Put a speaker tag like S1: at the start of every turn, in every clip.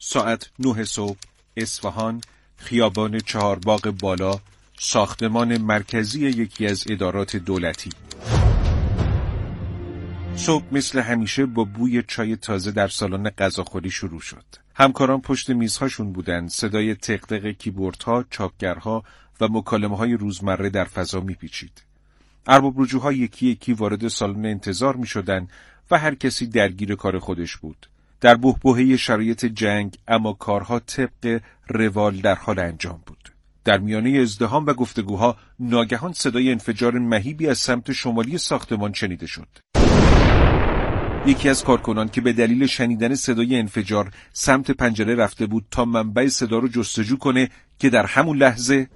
S1: ساعت 9 صبح، اصفهان، خیابان چهارباغ بالا، ساختمان مرکزی یکی از ادارات دولتی. صبح مثل همیشه با بوی چای تازه در سالن غذاخوری شروع شد. همکاران پشت میزهاشون بودن، صدای تق‌تق کیبوردها، چاپگرها و مکالمه‌های روزمره در فضا میپیچید. ارباب رجوع‌ها یکی یکی وارد سالن انتظار میشدن و هر کسی درگیر کار خودش بود. در بحبوحه شرایط جنگ، اما کارها طبق روال در حال انجام بود. در میانه ازدحام و گفتگوها ناگهان صدای انفجار مهیبی از سمت شمالی ساختمان شنیده شد. یکی از کارکنان که به دلیل شنیدن صدای انفجار سمت پنجره رفته بود تا منبع صدا رو جستجو کنه که در همون لحظه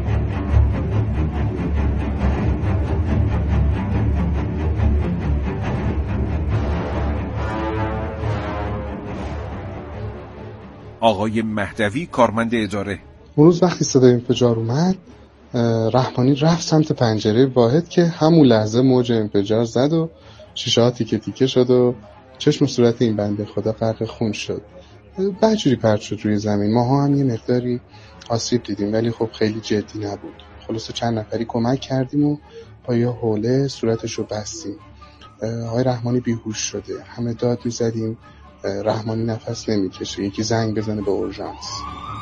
S1: آقای مهدوی، کارمند اداره.
S2: اون روز وقتی صدای انفجار اومد، رحمانی رفت سمت پنجره واحد که همون لحظه موج انفجار زد و شیشه ها تیکه تیکه شد و چشم و صورت این بنده خدا غرق خون شد. بعدجوری پرت شد روی زمین. ماها هم یه مقداری آسیب دیدیم ولی خب خیلی جدی نبود. خلاصه چند نفری کمک کردیم و با یه حوله صورتش رو بستیم. آقای رحمانی بیهوش شده. همه داد می‌زدیم. رحمانی نفس نمی‌کشه. یکی زنگ بزنه به اورژانس.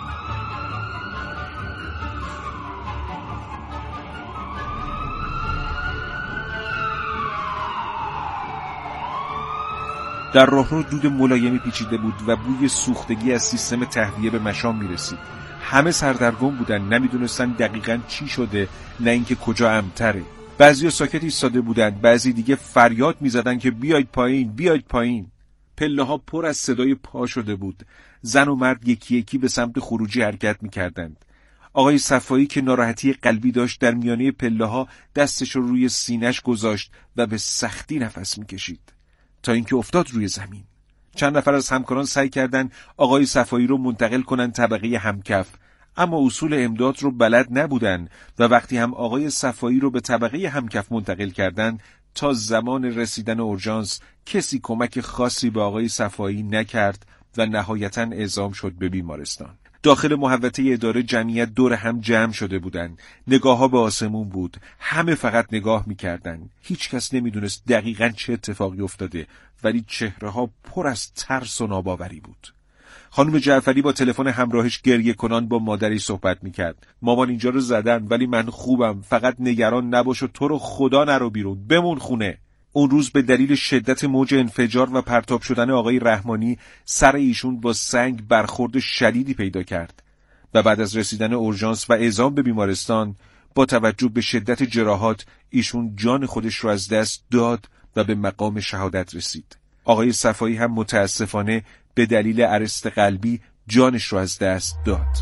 S1: در راهرو دود ملایمی پیچیده بود و بوی سوختگی از سیستم تهویه به مشام میرسید. همه سردرگم بودن، نمیدونستن دقیقاً چی شده، نه اینکه کجا امتره. بعضیا ساکت ایستاده بودن، بعضی دیگه فریاد میزدن که بیاید پایین، بیاید پایین. پله ها پر از صدای پا شده بود. زن و مرد یکی یکی به سمت خروجی حرکت میکردند. آقای صفایی که ناراحتی قلبی داشت در میانه پله ها دستش رو روی سینه‌اش گذاشت و به سختی نفس میکشید تا اینکه افتاد روی زمین. چند نفر از همکاران سعی کردند آقای صفایی رو منتقل کنن طبقه همکف، اما اصول امداد رو بلد نبودن و وقتی هم آقای صفایی رو به طبقه همکف منتقل کردن، تا زمان رسیدن اورژانس کسی کمک خاصی به آقای صفایی نکرد و نهایتاً اعزام شد به بیمارستان. داخل محوطه اداره جمعیت دور هم جمع شده بودند. نگاه‌ها به آسمون بود. همه فقط نگاه می‌کردند. هیچ کس نمی‌دونست دقیقاً چه اتفاقی افتاده، ولی چهره‌ها پر از ترس و ناباوری بود. خانم جعفری با تلفن همراهش گریه کنان با مادری صحبت می‌کرد. مامان اینجا رو زدن ولی من خوبم. فقط نگران نباش و تو رو خدا نرو بیرون. بمون خونه. اون روز به دلیل شدت موج انفجار و پرتاب شدن آقای رحمانی سر ایشون با سنگ برخورد شدیدی پیدا کرد و بعد از رسیدن اورژانس و اعزام به بیمارستان با توجه به شدت جراحات ایشون جان خودش رو از دست داد و به مقام شهادت رسید. آقای صفایی هم متاسفانه به دلیل ارست قلبی جانش رو از دست داد.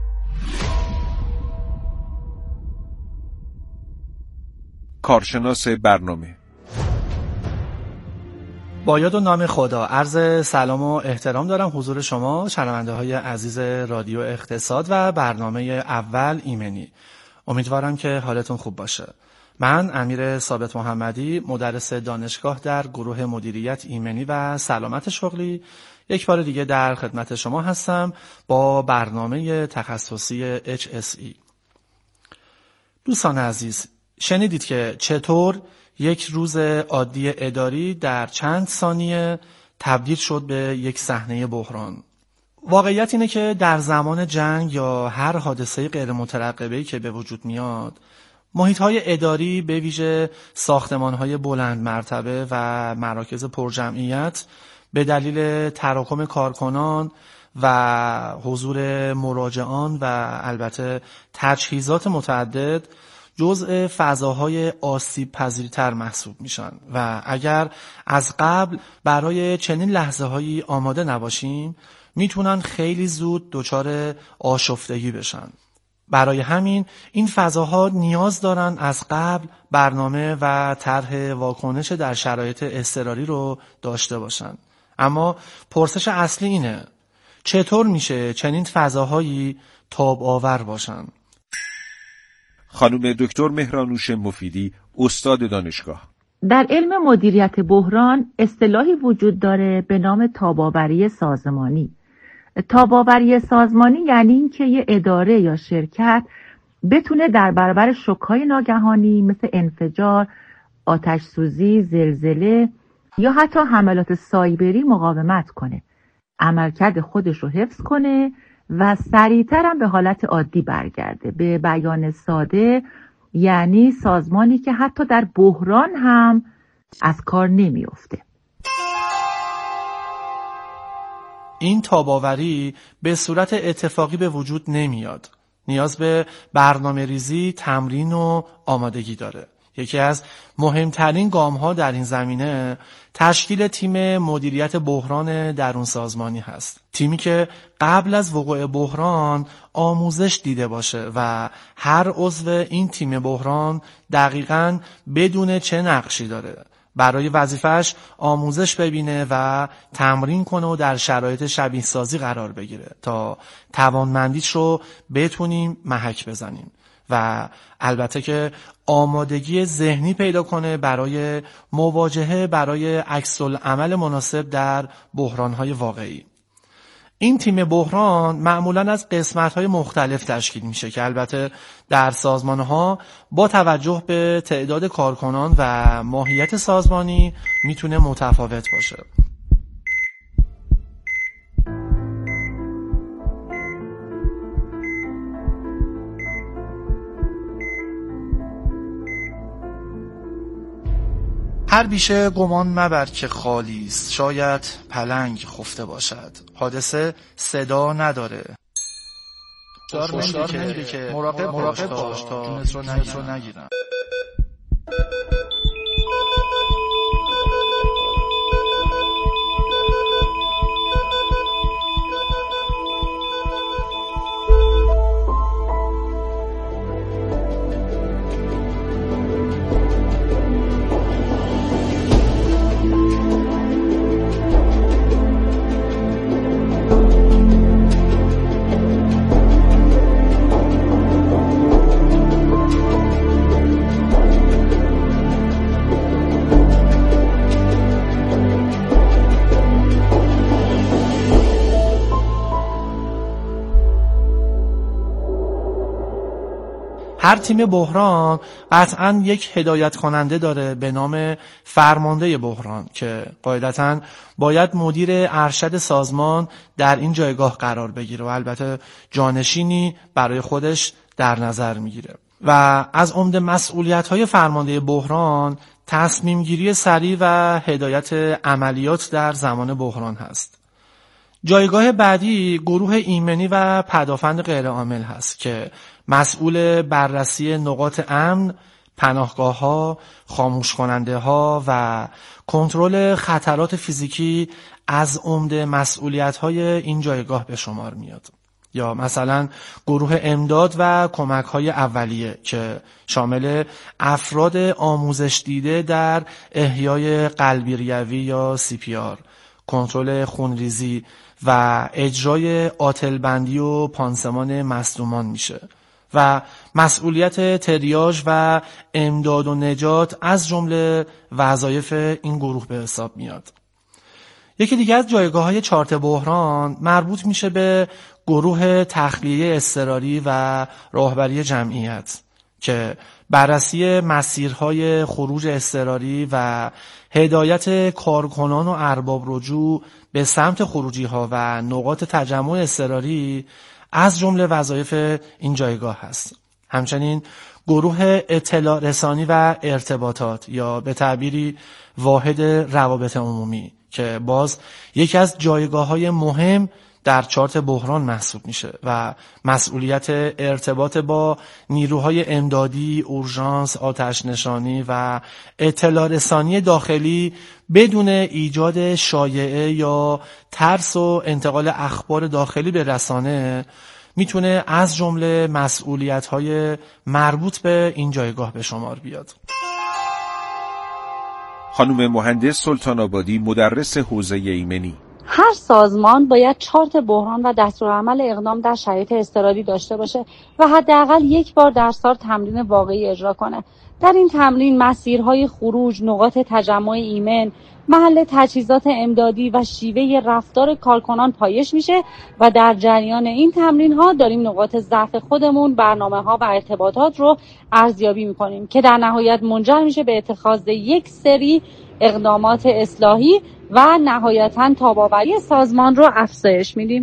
S1: کارشناس برنامه:
S3: با یاد و نام خدا عرض سلام و احترام دارم حضور شما شنونده های عزیز رادیو اقتصاد و برنامه اول ایمنی. امیدوارم که حالتون خوب باشه. من امیر ثابت محمدی، مدرس دانشگاه در گروه مدیریت ایمنی و سلامت شغلی، یک بار دیگه در خدمت شما هستم با برنامه تخصصی HSE. دوستان عزیز، شنیدید که چطور یک روز عادی اداری در چند ثانیه تبدیل شد به یک صحنه بحران. واقعیت اینه که در زمان جنگ یا هر حادثه غیر مترقبه‌ای که به وجود میاد، محیط‌های اداری به ویژه ساختمان‌های بلند مرتبه و مراکز پرجمعیت به دلیل تراکم کارکنان و حضور مراجعان و البته تجهیزات متعدد جزء فضاهای آسیب پذیرتر محسوب میشن و اگر از قبل برای چنین لحظه‌هایی آماده نباشیم میتونن خیلی زود دچار آشفتگی بشن. برای همین این فضاها نیاز دارن از قبل برنامه و طرح واکنش در شرایط اضطراری رو داشته باشن. اما پرسش اصلی اینه: چطور میشه چنین فضاهایی تاب آور باشن؟
S1: خانم دکتر مهرانوش مفیدی، استاد دانشگاه:
S4: در علم مدیریت بحران اصطلاحی وجود داره به نام تاب‌آوری سازمانی. تاب‌آوری سازمانی یعنی این که یه اداره یا شرکت بتونه در برابر شوک‌های ناگهانی مثل انفجار، آتش سوزی، زلزله یا حتی حملات سایبری مقاومت کنه، عملکرد خودش رو حفظ کنه و سریعتر هم به حالت عادی برگرده. به بیان ساده یعنی سازمانی که حتی در بحران هم از کار نمیفته.
S3: این تاب‌آوری به صورت اتفاقی به وجود نمیاد. نیاز به برنامه ریزی، تمرین و آمادگی داره. یکی از مهمترین گام‌ها در این زمینه تشکیل تیم مدیریت بحران درون سازمانی هست. تیمی که قبل از وقوع بحران آموزش دیده باشه و هر عضو این تیم بحران دقیقاً بدونه چه نقشی داره. برای وظیفه‌اش آموزش ببینه و تمرین کنه و در شرایط شبیه سازی قرار بگیره تا توانمندیش رو بتونیم محک بزنیم و البته که آمادگی ذهنی پیدا کنه برای مواجهه، برای عکس‌العمل مناسب در بحران‌های واقعی. این تیم بحران معمولاً از قسمت‌های مختلف تشکیل میشه که البته در سازمان‌ها با توجه به تعداد کارکنان و ماهیت سازمانی میتونه متفاوت باشه. هر بیشه گمان مبر که خالی است، شاید پلنگ خفته باشد. حادثه صدا نداره. هشدار نمیده که مراقب باش تا جونت رو نگیرن. هر تیم بحران قطعاً یک هدایت کننده داره به نام فرمانده بحران که قاعدتاً باید مدیر ارشد سازمان در این جایگاه قرار بگیره و البته جانشینی برای خودش در نظر میگیره. و از عمده مسئولیت‌های فرمانده بحران تصمیم گیری سریع و هدایت عملیات در زمان بحران هست. جایگاه بعدی گروه ایمنی و پدافند غیرعامل هست که مسئول بررسی نقاط امن، پناهگاه‌ها، خاموش کننده‌ها و کنترل خطرات فیزیکی از عمده مسئولیت‌های این جایگاه به شمار میاد. یا مثلا گروه امداد و کمک‌های اولیه که شامل افراد آموزش دیده در احیای قلبی ریوی یا CPR، کنترل خونریزی و اجرای آتلبندی و پانسمان مصدومان میشه و مسئولیت تریاژ و امداد و نجات از جمله وظایف این گروه به حساب میاد. یکی دیگه از جایگاه‌های چارت بحران مربوط میشه به گروه تخلیه اضطراری و راهبری جمعیت که بررسی مسیرهای خروج اضطراری و هدایت کارکنان و ارباب رجوع به سمت خروجی‌ها و نقاط تجمع اضطراری از جمله وظایف این جایگاه هست. همچنین گروه اطلاع رسانی و ارتباطات یا به تعبیری واحد روابط عمومی که باز یکی از جایگاه‌های مهم در چارت بحران محسوب میشه و مسئولیت ارتباط با نیروهای امدادی، اورژانس، آتش نشانی و اطلاع رسانی داخلی بدون ایجاد شایعه یا ترس و انتقال اخبار داخلی به رسانه میتونه از جمله مسئولیت‌های مربوط به این جایگاه به شمار بیاد.
S1: خانم مهندس سلطان آبادی، مدرس حوزه ایمنی:
S5: هر سازمان باید چارت بحران و دستورالعمل اقدام در شرایط اضطراری داشته باشه و حداقل یک بار در سال تمرین واقعی اجرا کنه. در این تمرین مسیرهای خروج، نقاط تجمع ایمن، محل تجهیزات امدادی و شیوه رفتار کارکنان پایش میشه و در جریان این تمرین ها داریم نقاط ضعف خودمون، برنامه ها و ارتباطات رو ارزیابی میکنیم که در نهایت منجر میشه به اتخاذ یک سری اقدامات اصلاحی و نهایتاً تاب‌آوری سازمان رو افزایش میدیم.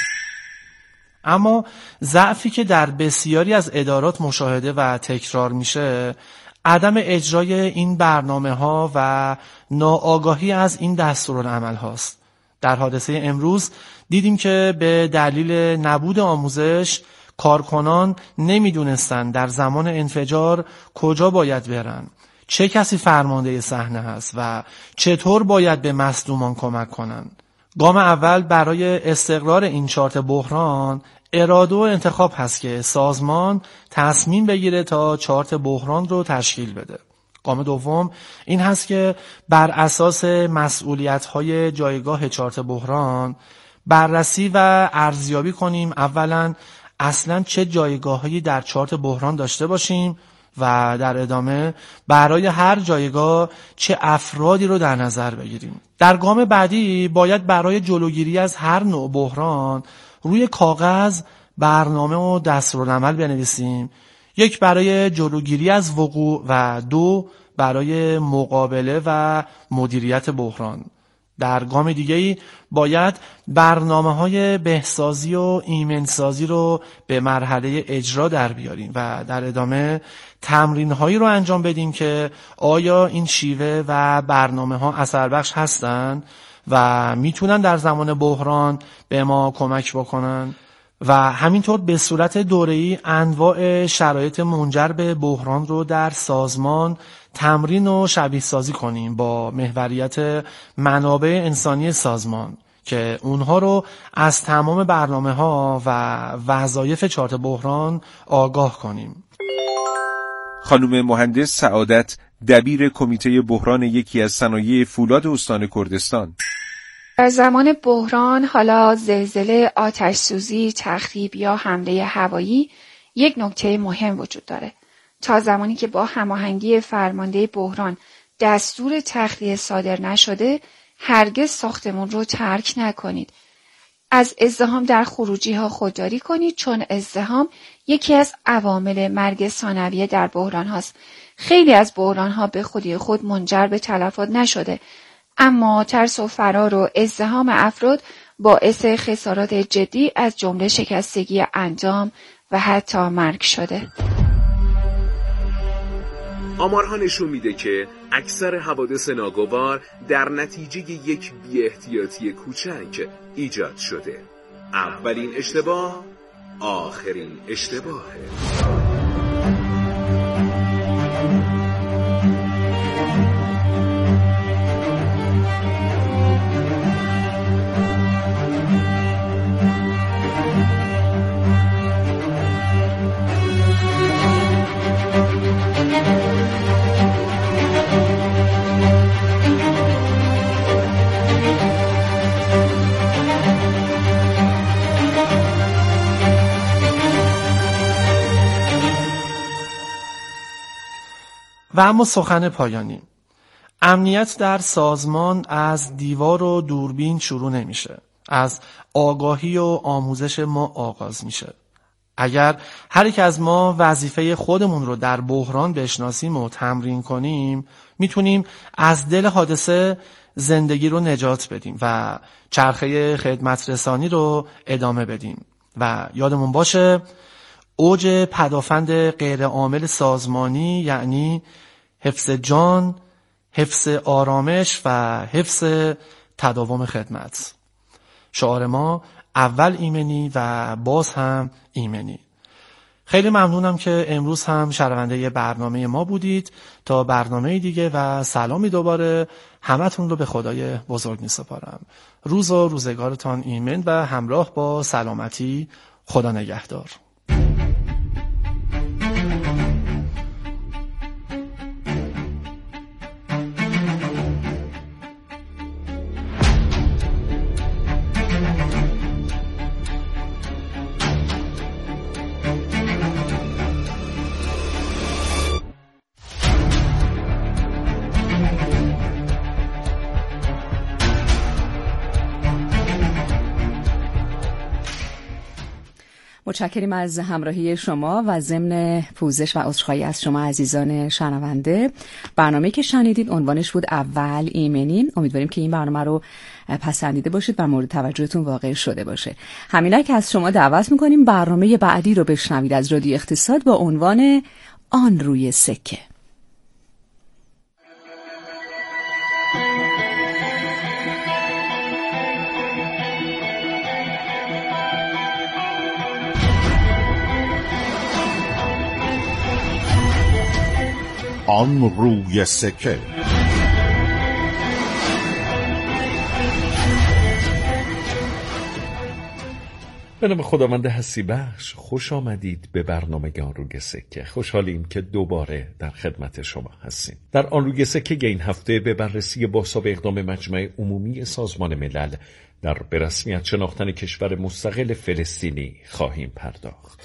S3: اما ضعفی که در بسیاری از ادارات مشاهده و تکرار میشه عدم اجرای این برنامه ها و ناآگاهی از این دستورالعمل هاست. در حادثه امروز دیدیم که به دلیل نبود آموزش کارکنان نمیدونستن در زمان انفجار کجا باید برن، چه کسی فرمانده صحنه هست و چطور باید به مصدومان کمک کنن. گام اول برای استقرار این چارت بحران اراده و انتخاب هست که سازمان تصمیم بگیره تا چارت بحران رو تشکیل بده. گام دوم این هست که بر اساس مسئولیت‌های جایگاه چارت بحران بررسی و ارزیابی کنیم اولا اصلاً چه جایگاهی در چارت بحران داشته باشیم و در ادامه برای هر جایگاه چه افرادی رو در نظر بگیریم. در گام بعدی باید برای جلوگیری از هر نوع بحران روی کاغذ برنامه و دستورالعمل بنویسیم، یک برای جلوگیری از وقوع و دو برای مقابله و مدیریت بحران. در گام دیگه‌ای باید برنامه‌های بهسازی و ایمنسازی رو به مرحله اجرا در بیاریم و در ادامه تمرین‌هایی رو انجام بدیم که آیا این شیوه و برنامه‌ها اثربخش هستن و میتونن در زمان بحران به ما کمک بکنن و همینطور به صورت دوره‌ای انواع شرایط منجر به بحران رو در سازمان تمرین و شبیه سازی کنیم با محوریت منابع انسانی سازمان که اونها رو از تمام برنامه‌ها و وظایف چارت بحران آگاه کنیم.
S1: خانم مهندس سعادت، دبیر کمیته بحران یکی از صنایع فولاد استان کردستان:
S6: در زمان بحران، حالا زلزله، آتش سوزی، تخریب یا حمله هوایی، یک نکته مهم وجود داره. تا زمانی که با هماهنگی فرمانده بحران دستور تخلیه صادر نشده، هرگز ساختمون رو ترک نکنید. از ازدحام در خروجی ها خودداری کنید، چون ازدحام یکی از عوامل مرگ ثانویه در بحران هاست. خیلی از بحران ها به خودی خود منجر به تلفات نشده، اما ترس و فرار و ازدحام افراد باعث خسارات جدی از جمله شکستگی اندام و حتی مرگ شده.
S7: آمارها نشون میده که اکثر حوادث ناگوار در نتیجه یک بی‌احتیاطی کوچک ایجاد شده. اولین اشتباه آخرین اشتباهه.
S3: و اما سخن پایانی. امنیت در سازمان از دیوار و دوربین شروع نمیشه. از آگاهی و آموزش ما آغاز میشه. اگر هر یک از ما وظیفه خودمون رو در بحران بشناسیم و تمرین کنیم، میتونیم از دل حادثه زندگی رو نجات بدیم و چرخه خدمت رسانی رو ادامه بدیم. و یادمون باشه اوج پدافند غیر عامل سازمانی یعنی حفظ جان، حفظ آرامش و حفظ تداوم خدمت. شعار ما اول ایمنی و باز هم ایمنی. خیلی ممنونم که امروز هم شنونده برنامه ما بودید. تا برنامه دیگه و سلامی دوباره، همتون رو به خدای بزرگ می‌سپارم. روز و روزگارتان ایمن و همراه با سلامتی. خدا نگهدار.
S8: متشکریم از همراهی شما و ضمن پوزش و عذرخواهی از شما عزیزان شنونده. برنامه‌ای که شنیدید عنوانش بود اول ایمنین. امیدواریم که این برنامه رو پسندیده باشید و مورد توجهتون واقع شده باشه. همینایی که از شما دعوت می‌کنیم برنامه بعدی رو بشنوید از رادیو اقتصاد با عنوان آن روی سکه.
S9: آن روی سکه.
S1: به نام خداوند هستی بخش، خوش آمدید به برنامه آن روی سکه. خوشحالیم که دوباره در خدمت شما هستیم. در آن روی سکه این هفته به بررسی باسا به اقدام مجمع عمومی سازمان ملل در به رسمیت شناختن کشور مستقل فلسطینی خواهیم پرداخت.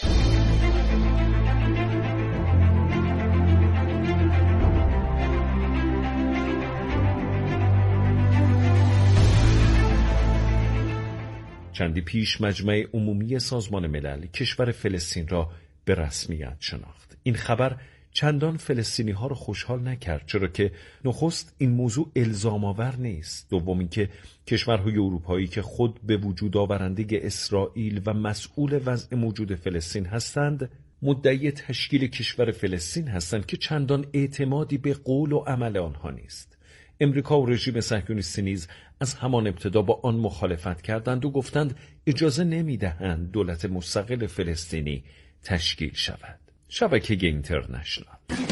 S1: چندی پیش مجمع عمومی سازمان ملل کشور فلسطین را به رسمیت شناخت. این خبر چندان فلسطینی ها را خوشحال نکرد، چرا که نخست این موضوع الزام آور نیست. دوم اینکه کشورهای اروپایی که خود به وجود آورنده اسرائیل و مسئول وضع موجود فلسطین هستند، مدعی تشکیل کشور فلسطین هستند که چندان اعتمادی به قول و عمل آنها نیست. امریکا و رژیم صهیونیستی نیز از همان ابتدا با آن مخالفت کردند و گفتند اجازه نمیدهند دولت مستقل فلسطینی تشکیل شود. شبکه اینترنشنال.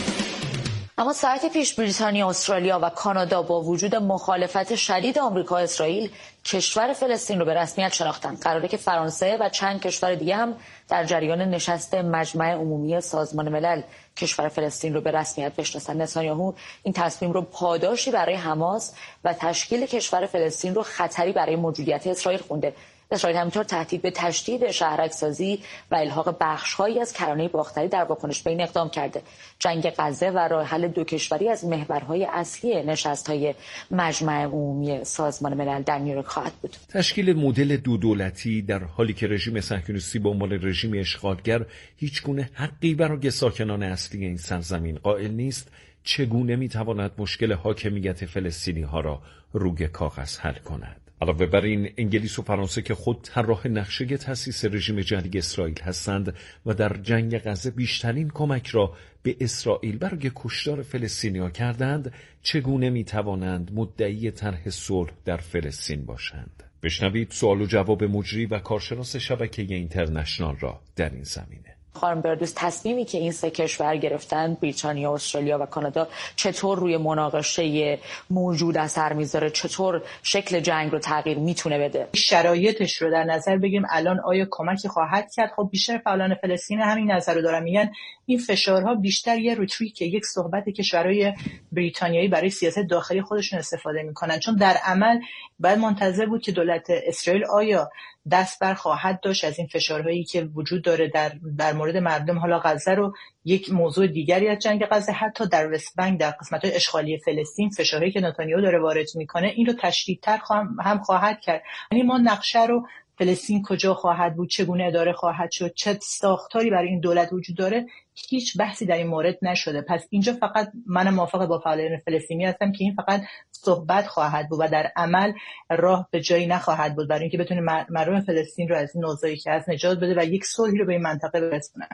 S10: اما ساعتی پیش بریتانیا، استرالیا و کانادا با وجود مخالفت شدید آمریکا و اسرائیل کشور فلسطین رو به رسمیت شناختند. قراره که فرانسه و چند کشور دیگه هم در جریان نشست مجمع عمومی سازمان ملل کشور فلسطین رو به رسمیت بشناسن. نتانیاهو این تصمیم رو پاداشی برای حماس و تشکیل کشور فلسطین رو خطری برای موجودیت اسرائیل خونده. اسرائیل همینطور تهدید به تشدید شهرک‌سازی و الحاق بخش‌هایی از کرانه باختری در واکنش به این اقدام کرده. جنگ غزه و راه حل دو کشوری از محورهای اصلی نشست‌های مجمع عمومی سازمان ملل در نیویورک خواهد بود.
S1: تشکیل مدل دو دولتی در حالی که رژیم صهیونیستی به عنوان رژیم اشغالگر هیچگونه حقی برای ساکنان اصلی این سرزمین قائل نیست، چگونه می‌تواند مشکل حاکمیت فلسطینی‌ها را روی کاغذ حل کند؟ علاوه بر این، انگلیس و فرانسه که خود طراح نقشه تأسیس رژیم جدید اسرائیل هستند و در جنگ غزه بیشترین کمک را به اسرائیل برای کشتار فلسطینی‌ها کردند، چگونه می‌توانند مدعی طرح صلح در فلسطین باشند؟ بشنوید سوال و جواب مجری و کارشناس شبکه اینترنشنال را در این زمینه.
S10: خانم بردوس، تصمیمی که این سه کشور گرفتن، بریتانیا، استرالیا و کانادا، چطور روی مناقشه موجود اثر میذاره؟ چطور شکل جنگ رو تغییر میتونه بده؟
S11: شرایطش رو در نظر بگیریم، الان آیا کمکی خواهد کرد؟ خب بیشتر فعالان فلسطین همین نظر رو دارن، میگن این فشارها بیشتر یه ریتریک، یک صحبت کشورهای بریتانیایی برای سیاست داخلی خودشون استفاده میکنن، چون در عمل باید منتظر بود که دولت اسرائیل آیا دست بر خواهد داشت از این فشارهایی که وجود داره در مورد مردم. حالا غزه رو یک موضوع دیگری از جنگ غزه، حتی در وست بنک، در قسمت‌های اشغالی فلسطین، فشارهایی که نتانیاهو داره وارد میکنه این رو تشدیدتر هم خواهد کرد. یعنی ما نقشه رو فلسطین کجا خواهد بود، چگونه اداره خواهد شد، چه ساختاری برای این دولت وجود داره، هیچ بحثی در این مورد نشده. پس اینجا فقط من موافق با فعالان فلسطینی هستم که این فقط صحبت خواهد بود و در عمل راه به جایی نخواهد بود برای اینکه بتونه مردم فلسطین رو از این اوضاعی که هست نجات بده و یک صلحی رو به این منطقه برسونه.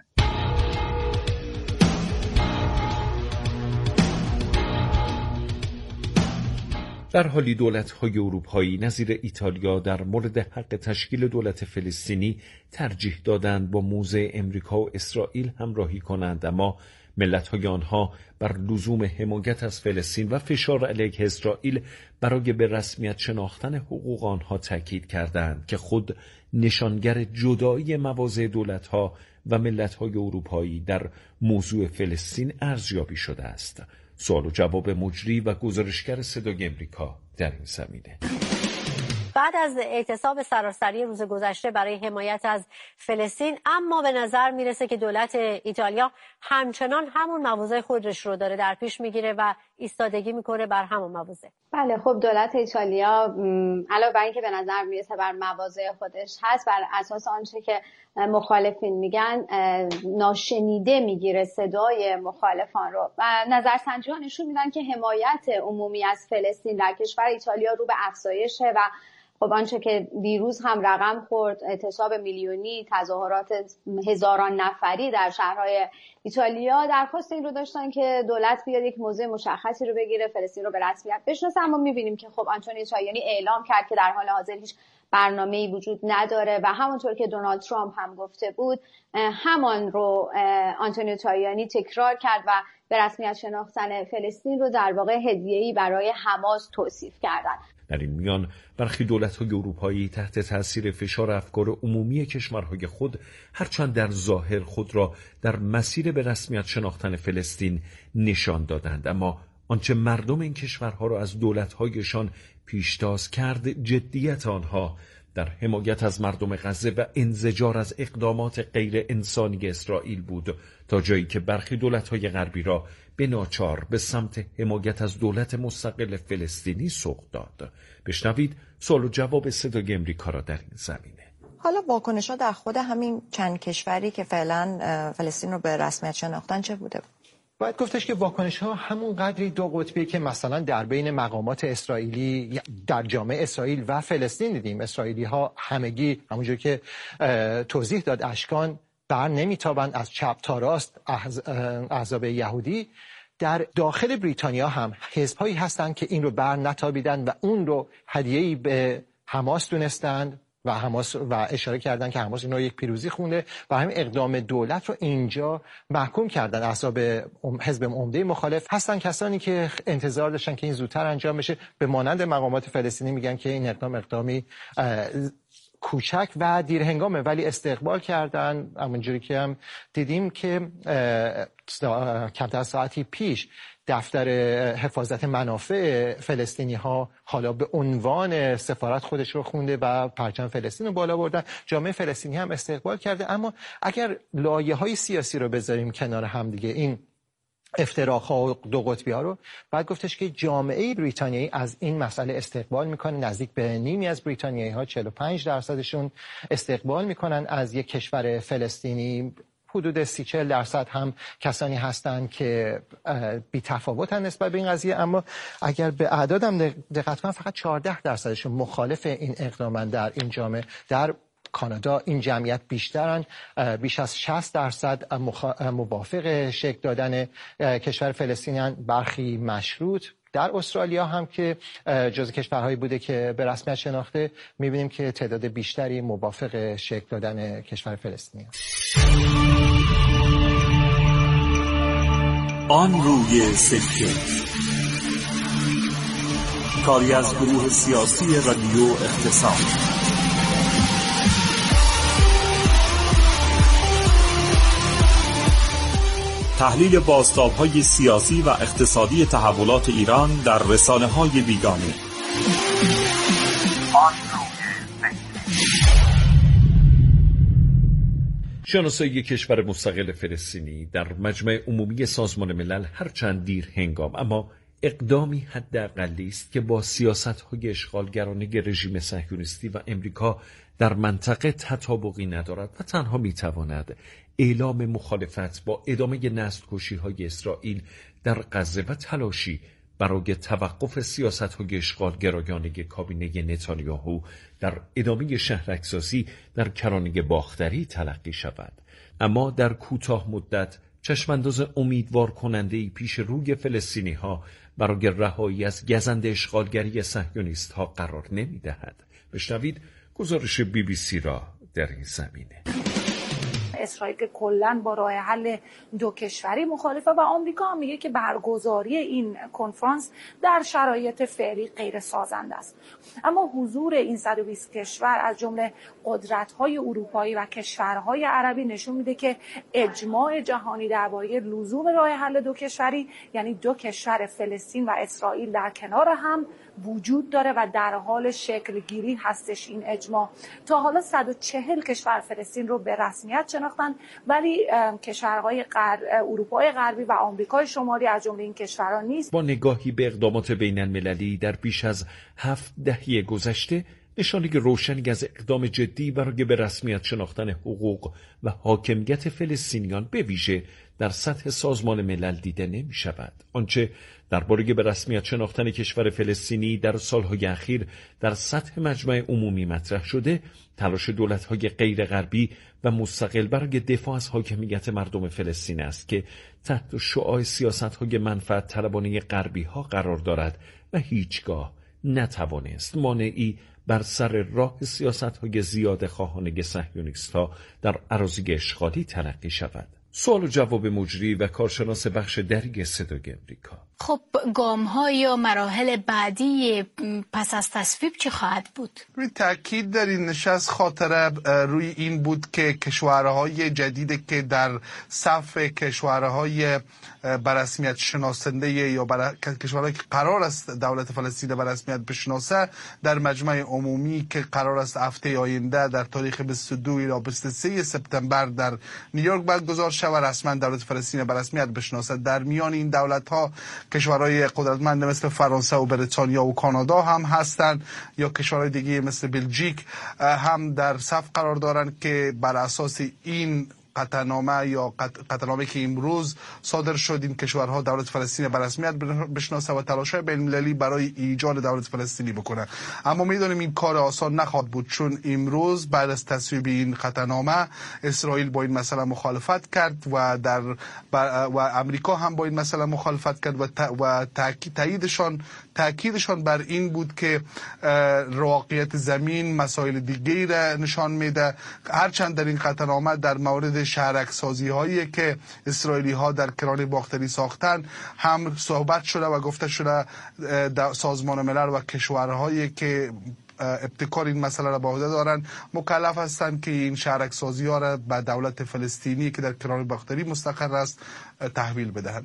S1: در حالی دولت‌های اروپایی نظیر ایتالیا در مورد حق تشکیل دولت فلسطینی ترجیح دادند با موضع امریکا و اسرائیل همراهی کنند، اما ملت‌های آنها بر لزوم حمایت از فلسطین و فشار علیه اسرائیل برای به رسمیت شناختن حقوق آنها تاکید کردند که خود نشانگر جدایی مواضع دولت‌ها و ملت‌های اروپایی در موضوع فلسطین ارزیابی شده است. سوال و جواب مجری و گزارشگر صدای امریکا در این زمینه.
S12: بعد از اعتصاب سراسری روز گذشته برای حمایت از فلسطین، اما به نظر میرسه که دولت ایتالیا همچنان همون مواضع خودش رو داره در پیش میگیره و ایستادگی میکنه بر همون مواضع.
S13: بله خب دولت ایتالیا علاوه بر اینکه به نظر میرسه بر مواضع خودش هست، بر اساس آنچه که مخالفین میگن ناشنیده میگیره صدای مخالفان رو و نظرسنجی‌ها نشون میدن که حمایت عمومی از فلسطین در کشور ایتالیا رو به افزایشه و خب آنچه که دیروز هم رقم خورد، اعتصاب میلیونی، تظاهرات هزاران نفری در شهرهای ایتالیا، درخواست این رو داشتن که دولت بیاد یک موضع مشخصی رو بگیره، فلسطین رو به رسمیت بشناسه. اما می‌بینیم که خب آنتونی تایانی اعلام کرد که در حال حاضر هیچ برنامه‌ای وجود نداره و همونطور که دونالد ترامپ هم گفته بود همان رو آنتونی تایانی تکرار کرد و به رسمیت شناختن فلسطین رو در واقع هدیه‌ای برای حماس توصیف کردن.
S1: در این میان برخی دولت‌های اروپایی تحت تاثیر فشار افکار عمومی کشورهای خود هرچند در ظاهر خود را در مسیر به رسمیت شناختن فلسطین نشان دادند، اما آنچه مردم این کشورها را از دولت‌هایشان پیشتاز کرد جدیت آنها در حمایت از مردم غزه و انزجار از اقدامات غیر انسانی اسرائیل بود، تا جایی که برخی دولت‌های غربی را به ناچار به سمت حمایت از دولت مستقل فلسطینی سوق داد. بشنوید سوال و جواب صدای امریکا را در این زمینه.
S14: حالا واکنش‌ها در خود همین چند کشوری که فعلا فلسطین رو به رسمیت شناختن چه بوده؟
S15: باید گفتش که واکنش‌ها همون قدری دو قطبی که مثلا در بین مقامات اسرائیلی در جامعه اسرائیل و فلسطین دیدیم. اسرائیلی‌ها همگی همونجور که توضیح داد اشکان بر نمیتابند از چپ تا راست احزاب یهودی. در داخل بریتانیا هم حزب‌هایی هستند که این رو بر نتابیدن و اون رو هدیه‌ای به حماس دونستند و حماس و اشاره کردن که حماس اینا یک پیروزی خونده و همین اقدام دولت رو اینجا محکوم کردن. احزاب حزب عمده مخالف هستن کسانی که انتظار داشتن که این زودتر انجام بشه، به مانند مقامات فلسطینی میگن که این اقدامی کوچک و دیرهنگامه، ولی استقبال کردن. همونجوری که هم دیدیم که کمتر از ساعتی پیش دفتر حفاظت منافع فلسطینی ها حالا به عنوان سفارت خودش رو خونده و پرچم فلسطین رو بالا بردن. جامعه فلسطینی هم استقبال کرده. اما اگر لایه‌های سیاسی رو بذاریم کنار هم دیگه، این افتراق‌ها و دو قطبی ها رو، بعد گفتش که جامعه بریتانیایی از این مسئله استقبال میکنه. نزدیک به نیمی از بریتانیایی ها 45% استقبال میکنن از یک کشور فلسطینی. حدود 30-40% هم کسانی هستند که بی تفاوتن نسبت به این قضیه. اما اگر به اعدادم دقت کنم فقط 14% مخالف این اقدامن در این جامعه. در کانادا این جمعیت بیشترن، بیش از 60% موافق شکل دادن کشور فلسطینیان، برخی مشروط. در استرالیا هم که جزو کشورهایی بوده که به رسمیت شناخته، می‌بینیم که تعداد بیشتری موافق شکل دادن کشور فلسطینی هست.
S16: آن روی سکه، کاری از گروه سیاسی رادیو اقتصاد. تحلیل بازتاب‌های سیاسی و اقتصادی تحولات ایران در رسانه‌های بیگانه.
S1: شناسایی کشور مستقل فلسطینی در مجمع عمومی سازمان ملل هرچند دیر هنگام اما اقدامی حداقلی است که با سیاست‌های اشغالگرانه رژیم صهیونیستی و امریکا در منطقه تطابقی ندارد و تنها می‌تواند اعلام مخالفت با ادامه نسل‌کشی‌های اسرائیل در غزه و تلاشی برای توقف سیاست‌های اشغالگرایانه کابینه نتانیاهو در ادامه شهرک‌سازی در کرانه باختری تلقی شود. اما در کوتاه مدت چشمانداز امیدوار کننده‌ای پیش روی فلسطینی‌ها برای رهایی از گزند اشغالگری صهیونیست‌ها قرار نمی‌دهد. بشنوید گزارش BBC را در این زمینه.
S17: اسرائیل که کلاً با راه حل دو کشوری مخالفه و آمریکا هم میگه که برگزاری این کنفرانس در شرایط فعلی غیر سازنده است. اما حضور این 120 کشور از جمله قدرت‌های اروپایی و کشورهای عربی نشون میده که اجماع جهانی درباره لزوم راه حل دو کشوری، یعنی دو کشور فلسطین و اسرائیل در کنار هم، وجود داره و در حال شکل گیری هستش. این اجماع تا حالا 140 کشور فلسطین رو به رسمیت شناختن شناختن، ولی کشورهای اروپای غربی و آمریکای شمالی از جمله این کشورها نیست.
S16: با نگاهی به اقدامات بین المللی در بیش از 7 دهه گذشته، نشانه روشنی از اقدام جدی برای به رسمیت شناختن حقوق و حاکمیت فلسطینیان به ویژه در سطح سازمان ملل دیده نمی شود. آنچه درباره به رسمیت شناختن کشور فلسطینی در سالهای اخیر در سطح مجمع عمومی مطرح شده، تلاش دولت‌های غیر غربی و مستقل برای دفاع از حاکمیت مردم فلسطین است که تحت شعاع سیاست‌های منفعت طلبانه غربی‌ها قرار دارد و هیچگاه نتوانست مانعی بر سر راه سیاست‌های زیاده خواهانه صهیونیست‌ها در اراضی اشغالی تلقی شود. سوال و جواب مجری و کارشناس بخش دری صدای امریکا:
S18: خب گام‌ها یا مراحل بعدی پس از تصویب چه خواهد بود؟
S19: روی تاکید در این نشست خاطره روی این بود که کشورهای جدیدی که در صف کشورهای بررسمیت شناسنده یا کشورهایی که قرار است دولت فلسطین بررسمیت بشناسه در مجمع عمومی که قرار است هفته آینده در تاریخ 22 الی 23 سپتامبر در نیویورک برگزار شود رسما دولت فلسطین بررسمیت بشناسه. در میان این دولت‌ها کشورهای قدرتمند مثل فرانسه و بریتانیا و کانادا هم هستند یا کشورهای دیگه مثل بلژیک هم در صف قرار دارند که بر اساس این قطعنامه یا قطعنامه که امروز صادر شد این کشورها دولت فلسطین به رسمیت بشناسه و تلاش‌های بین‌المللی برای ایجاد دولت فلسطینی بکنه. اما میدونیم این کار آسان نخواهد بود، چون امروز بعد از تصویب این قطعنامه اسرائیل با این مسئله مخالفت کرد و امریکا هم با این مسئله مخالفت کرد و تاکیدشان بر این بود که رواقیت زمین مسائل دیگری را نشان میده، هرچند در این قطعنامه در مورد شهرک سازی هایی که اسرائیلی ها در کرانه باختری ساختن هم صحبت شده و گفته شده سازمان ملل و کشورهایی که ابتکار این مسئله را به عهده دارند مکلف هستند که این شهرک سازی ها را به دولت فلسطینی که در کرانه باختری مستقر است تحویل بدهند.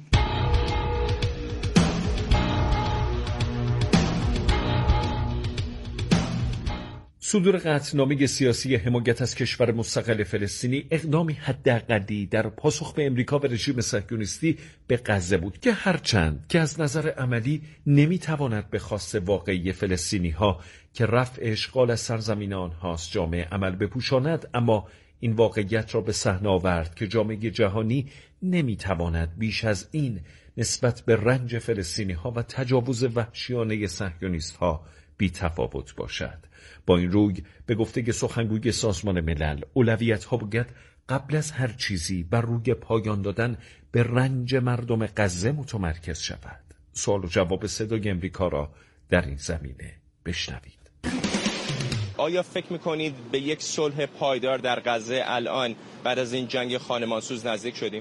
S16: صدور قطعنامه سیاسی حمایت از کشور مستقل فلسطینی اقدامی حداقلی در پاسخ به امریکا و رژیم صهیونیستی به غزه بود که هرچند که از نظر عملی نمیتواند به خواست واقعی فلسطینی‌ها که رفع اشغال از سرزمین آنهاست جامعه عمل بپوشاند، اما این واقعیت را به صحنه آورد که جامعه جهانی نمیتواند بیش از این نسبت به رنج فلسطینی‌ها و تجاوز وحشیانه صهیونیست‌ها بی تفاوت باشد. با این روی به گفته سخنگوی سازمان ملل، اولویت‌ها باید قبل از هر چیزی بر روی پایان دادن به رنج مردم غزه متمرکز شود. سوال و جواب صدای امریکا را در این زمینه بشنوید.
S20: آیا فکر میکنید به یک صلح پایدار در غزه الان بعد از این جنگ خانمانسوز نزدیک شدیم؟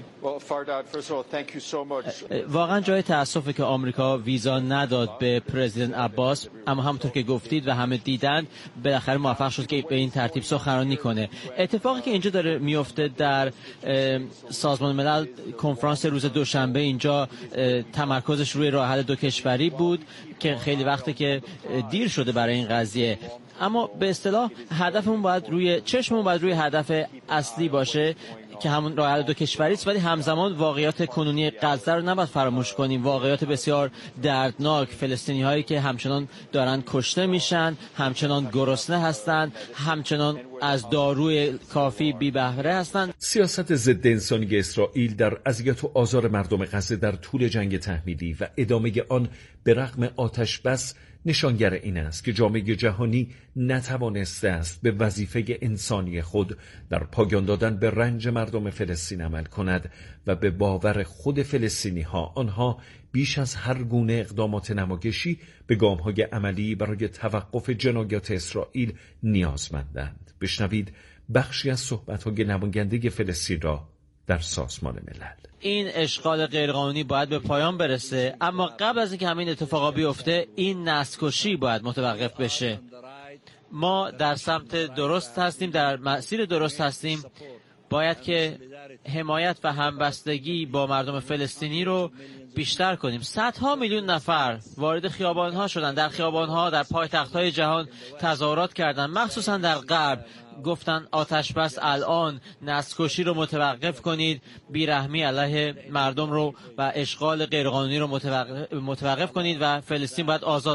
S21: واقعا جای تأسفه که آمریکا ویزا نداد به پرزیدنت عباس، اما همونطور که گفتید و همه دیدن بالاخره موفق شد که به این ترتیب سخنرانی کنه. اتفاقی که اینجا داره میفته در سازمان ملل، کنفرانس روز دوشنبه اینجا تمرکزش روی راه حل دو کشوری بود که خیلی وقته که دیر شده برای این قضیه، اما به اصطلاح هدفمون باید چشممون باید روی هدف اصلی باشه که همون راه حل دو کشوری است، ولی همزمان واقعیات کنونی غزه رو نباید فراموش کنیم. واقعیات بسیار دردناک، فلسطینی هایی که همچنان دارن کشته میشن، همچنان گرسنه هستن، همچنان از داروی کافی بی بهره هستن.
S16: سیاست ضد انسانی اسرائیل در اذیت و آزار مردم غزه در طول جنگ تحمیلی و ادامه آن به رغم آتش بس نشانگر این است که جامعه جهانی نتوانسته است به وظیفه انسانی خود در پایان دادن به رنج مردم فلسطین عمل کند و به باور خود فلسطینی ها آنها بیش از هر گونه اقدامات نمایشی به گام‌های عملی برای توقف جنایات اسرائیل نیازمندند. بشنوید بخشی از صحبت‌های نماینده فلسطین را در سازمان ملل.
S21: این اشغال غیرقانونی باید به پایان برسه، اما قبل از اینکه همین اتفاقا بیفته این نسل‌کشی باید متوقف بشه. ما در سمت درست هستیم، در مسیر درست هستیم. باید که حمایت و همبستگی با مردم فلسطینی رو بیشتر کنیم. صدها میلیون نفر وارد خیابان‌ها شدن، در خیابان‌ها در پایتخت‌های جهان تظاهرات کردن، مخصوصا در غرب. گفتن آتش بس الان، نسل‌کشی رو متوقف کنید، بیرحمی علیه مردم رو و اشغال غیرقانونی رو متوقف کنید و فلسطین باید آزاد